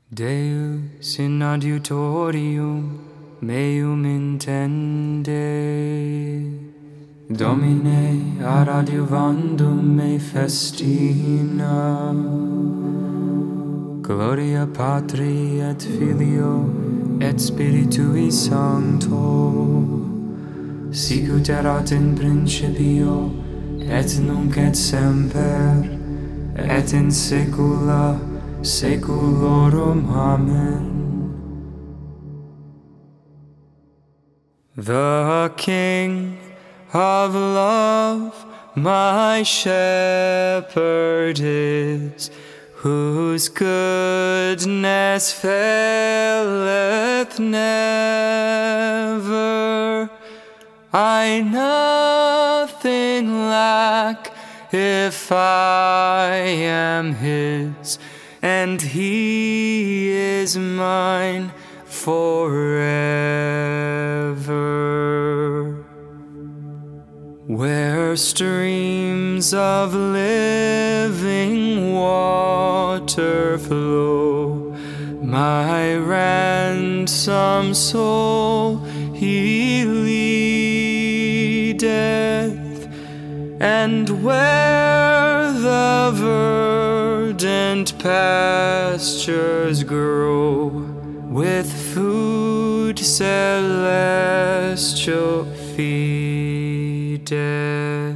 Deus in adiutorium meum intende, Domine ad adiuvandum me festina. Gloria Patri et Filio et Spiritui Sancto, sicut erat in principio et nunc et semper et in saecula saeculorum. Amen. The King of love, my shepherd is, whose goodness faileth never. I nothing lack if I am his, and he is mine forever. Where streams of living water flow, my ransom soul he leadeth, and where the verdant pastures grow with food celestial feedeth.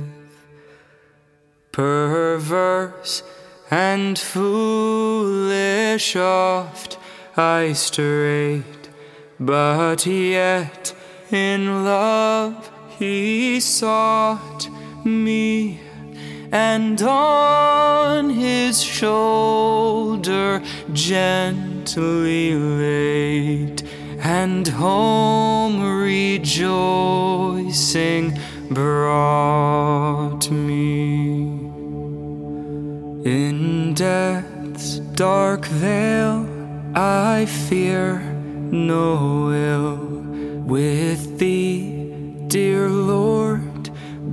Perverse and foolish oft I strayed, but yet in love he sought me, and on his shoulder gently laid, and home rejoicing brought me. In death's dark vale I fear no ill, with thee, dear Lord,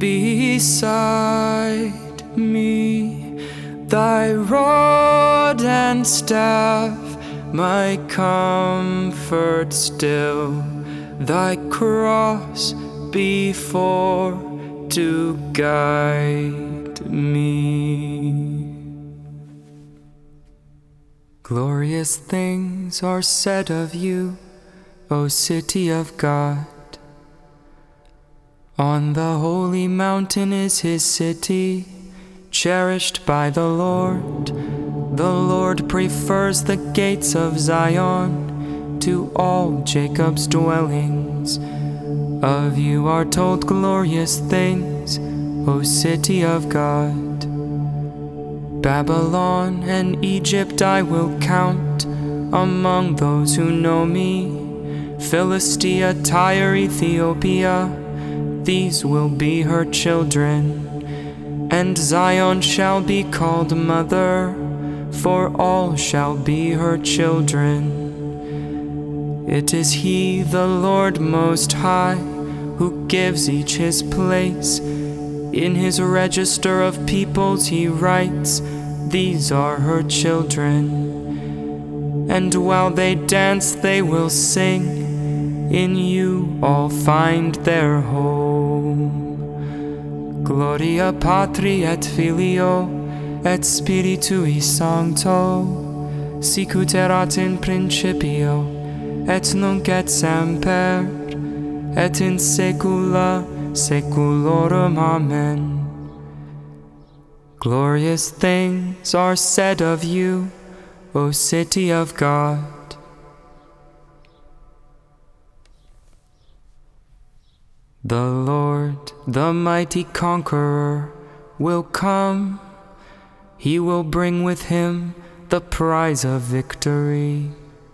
beside me. Thy rod and staff my comfort still, thy cross before to guide me. Glorious things are said of you, O city of God. On the holy mountain is his city, cherished by the Lord. The Lord prefers the gates of Zion to all Jacob's dwellings. Of you are told glorious things, O city of God. Babylon and Egypt I will count among those who know me. Philistia, Tyre, Ethiopia, these will be her children. And Zion shall be called mother, for all shall be her children. It is he, the Lord Most High, who gives each his place. In his register of peoples he writes, these are her children. And while they dance they will sing, in you all find their home. Gloria Patri et Filio et Spiritui Sancto, sicut erat in principio et nunc et semper et in saecula saeculorum. Amen. Glorious things are said of you, O city of God. The Lord, the mighty conqueror, will come. He will bring with him the prize of victory.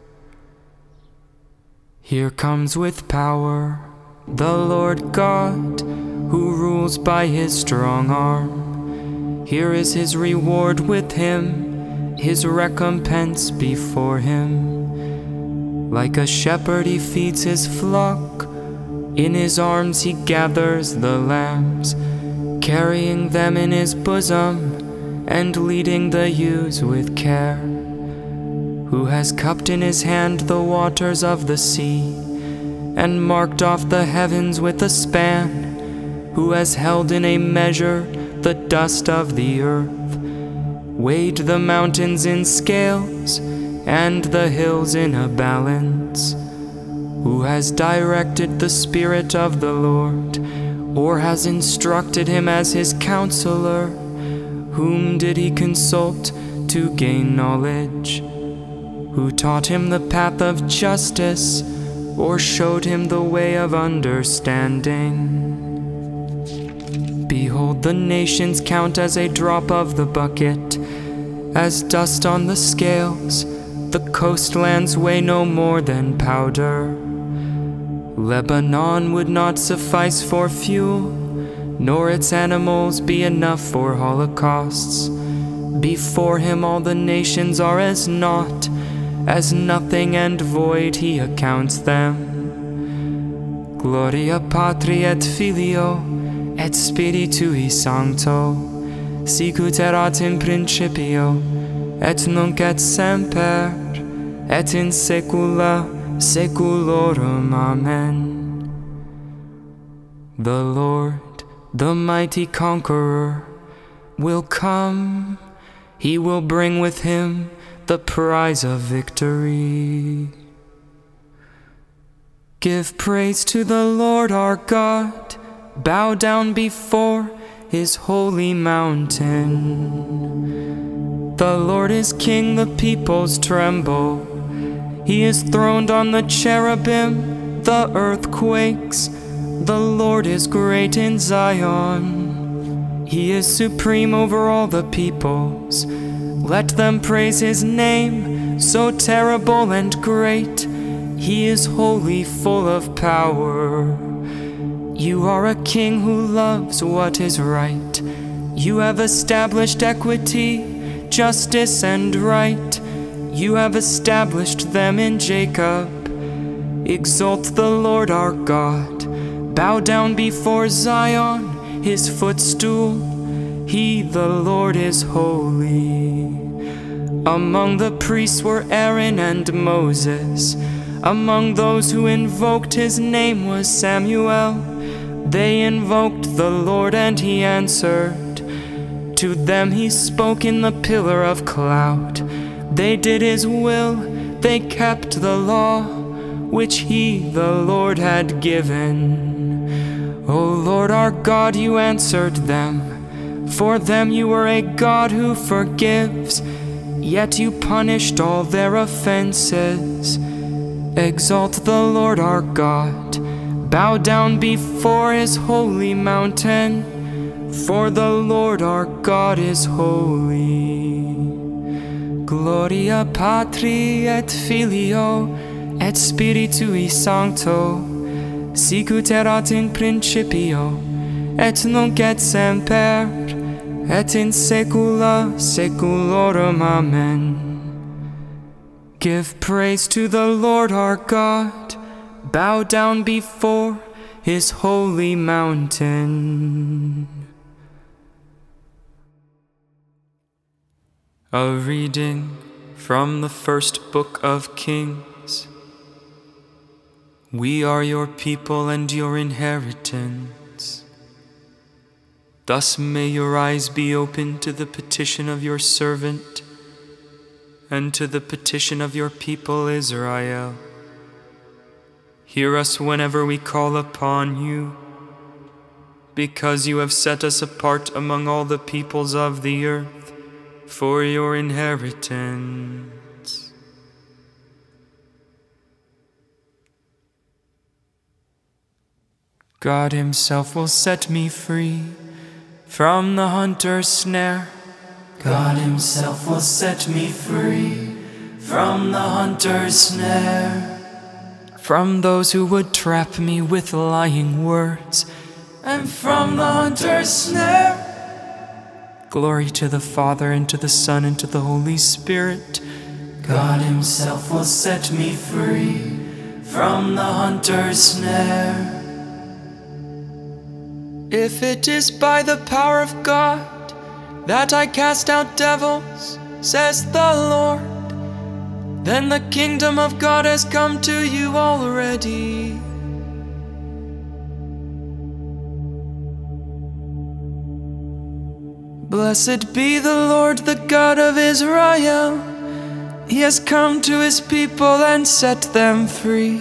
Here comes with power the Lord God, who rules by his strong arm. Here is his reward with him, his recompense before him. Like a shepherd he feeds his flock, in his arms he gathers the lambs, carrying them in his bosom and leading the ewes with care. who has cupped in his hand the waters of the sea, and marked off the heavens with a span, who has held in a measure the dust of the earth, weighed the mountains in scales, and the hills in a balance, who has directed the Spirit of the Lord, or has instructed him as his counselor? Whom did he consult to gain knowledge? Who taught him the path of justice, or showed him the way of understanding? Behold, the nations count as a drop of the bucket, as dust on the scales. The coastlands weigh no more than powder. Lebanon would not suffice for fuel, nor its animals be enough for holocausts. Before him all the nations are as naught, as nothing and void he accounts them. Gloria Patri et Filio et Spiritui Sancto, sicut erat in principio, et nunc et semper, et in saecula saeculorum. Amen. The Lord, the mighty conqueror, will come. He will bring with him the prize of victory. Give praise to the Lord our God. Bow down before his holy mountain. The Lord is King, the peoples tremble. He is throned on the cherubim, the earth quakes. The Lord is great in Zion. He is supreme over all the peoples. Let them praise his name, so terrible and great. He is holy, full of power. You are a king who loves what is right. You have established equity, justice, and right. You have established them in Jacob. Exalt the Lord our God. Bow down before Zion, his footstool. He, the Lord, is holy. Among the priests were Aaron and Moses. Among those who invoked his name was Samuel. They invoked the Lord and he answered. To them he spoke in the pillar of cloud. They did his will, they kept the law, which he, the Lord, had given. O Lord our God, you answered them. For them you were a God who forgives, yet you punished all their offenses. Exalt the Lord our God. Bow down before his holy mountain, for the Lord our God is holy. Gloria Patri et Filio et Spiritui Sancto, sicut erat in principio, et nunc et semper, et in saecula saeculorum. Amen. Give praise to the Lord our God. Bow down before his holy mountain. A reading from the first book of Kings. We are your people and your inheritance. Thus may your eyes be opened to the petition of your servant and to the petition of your people Israel. Hear us whenever we call upon you, because you have set us apart among all the peoples of the earth for your inheritance. God himself will set me free from the hunter's snare. God himself will set me free from the hunter's snare. From those who would trap me with lying words, and from the hunter's snare. Glory to the Father, and to the Son, and to the Holy Spirit. God himself will set me free from the hunter's snare. If it is by the power of God that I cast out devils, says the Lord, then the kingdom of God has come to you already. Blessed be the Lord, the God of Israel. He has come to his people and set them free.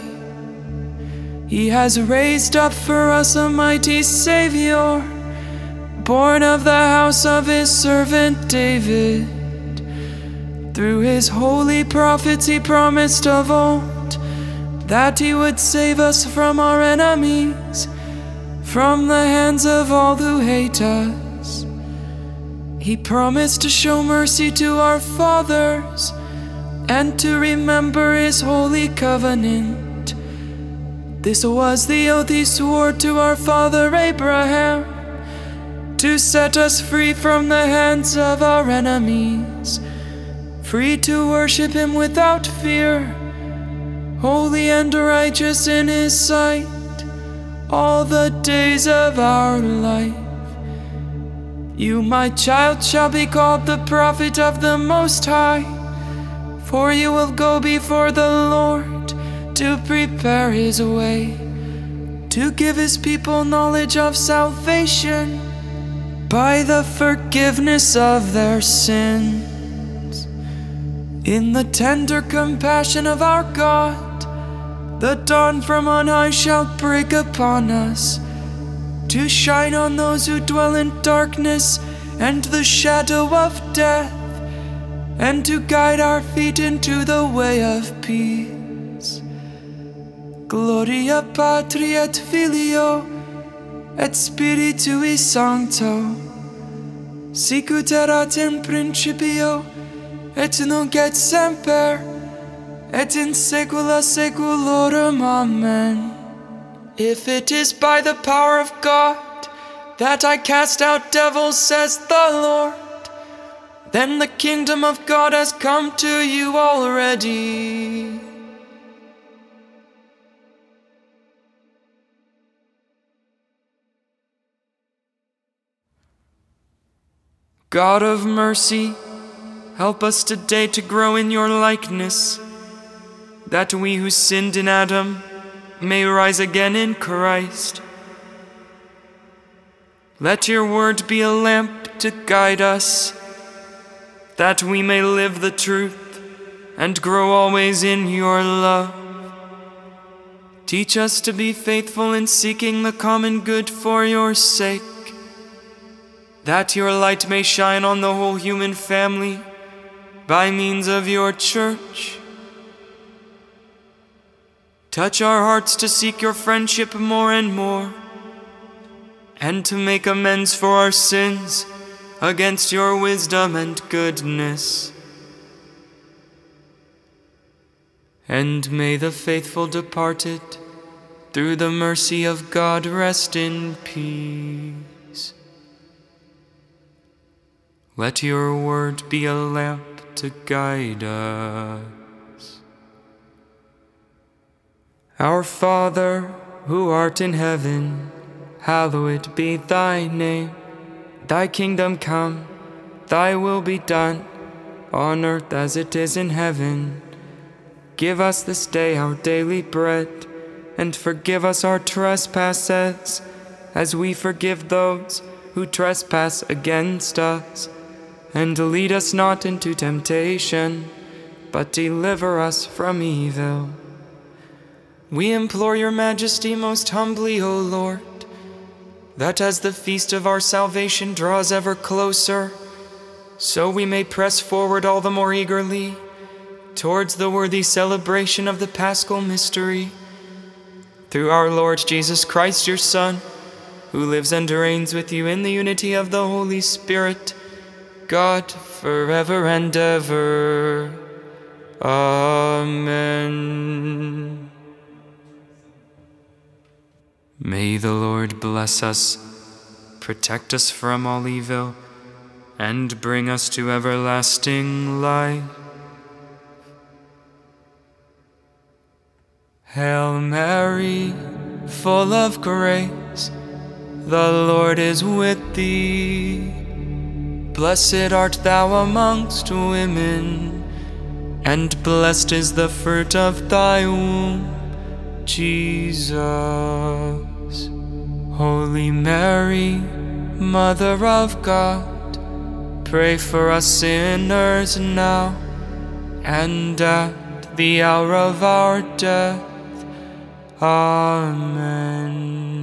He has raised up for us a mighty Savior, born of the house of his servant David. Through his holy prophets he promised of old that he would save us from our enemies, from the hands of all who hate us. He promised to show mercy to our fathers and to remember his holy covenant. This was the oath he swore to our father Abraham, to set us free from the hands of our enemies, free to worship him without fear, holy and righteous in his sight, all the days of our life. You, my child, shall be called the prophet of the Most High, for you will go before the Lord to prepare his way, to give his people knowledge of salvation by the forgiveness of their sins. In the tender compassion of our God, the dawn from on high shall break upon us, to shine on those who dwell in darkness and the shadow of death, and to guide our feet into the way of peace. Gloria Patri et Filio et Spiritui Sancto, sicut erat in principio et nunc et semper et in saecula saeculorum. Amen. If it is by the power of God that I cast out devils, says the Lord, then the kingdom of God has come to you already. God of mercy, help us today to grow in your likeness, that we who sinned in Adam may rise again in Christ. Let your word be a lamp to guide us, that we may live the truth and grow always in your love. Teach us to be faithful in seeking the common good for your sake, that your light may shine on the whole human family by means of your church. Touch our hearts to seek your friendship more and more, and to make amends for our sins against your wisdom and goodness. And may the faithful departed, through the mercy of God, rest in peace. Let your word be a lamp to guide us. Our Father, who art in heaven, hallowed be thy name. Thy kingdom come, thy will be done, on earth as it is in heaven. Give us this day our daily bread, and forgive us our trespasses, as we forgive those who trespass against us. And lead us not into temptation, but deliver us from evil. We implore your majesty most humbly, O Lord, that as the feast of our salvation draws ever closer, so we may press forward all the more eagerly towards the worthy celebration of the Paschal mystery. Through our Lord Jesus Christ, your Son, who lives and reigns with you in the unity of the Holy Spirit, God, forever and ever. Amen. May the Lord bless us, protect us from all evil, and bring us to everlasting life. Hail Mary, full of grace, the Lord is with thee. Blessed art thou amongst women, and blessed is the fruit of thy womb, Jesus. Holy Mary, Mother of God, pray for us sinners now and at the hour of our death. Amen.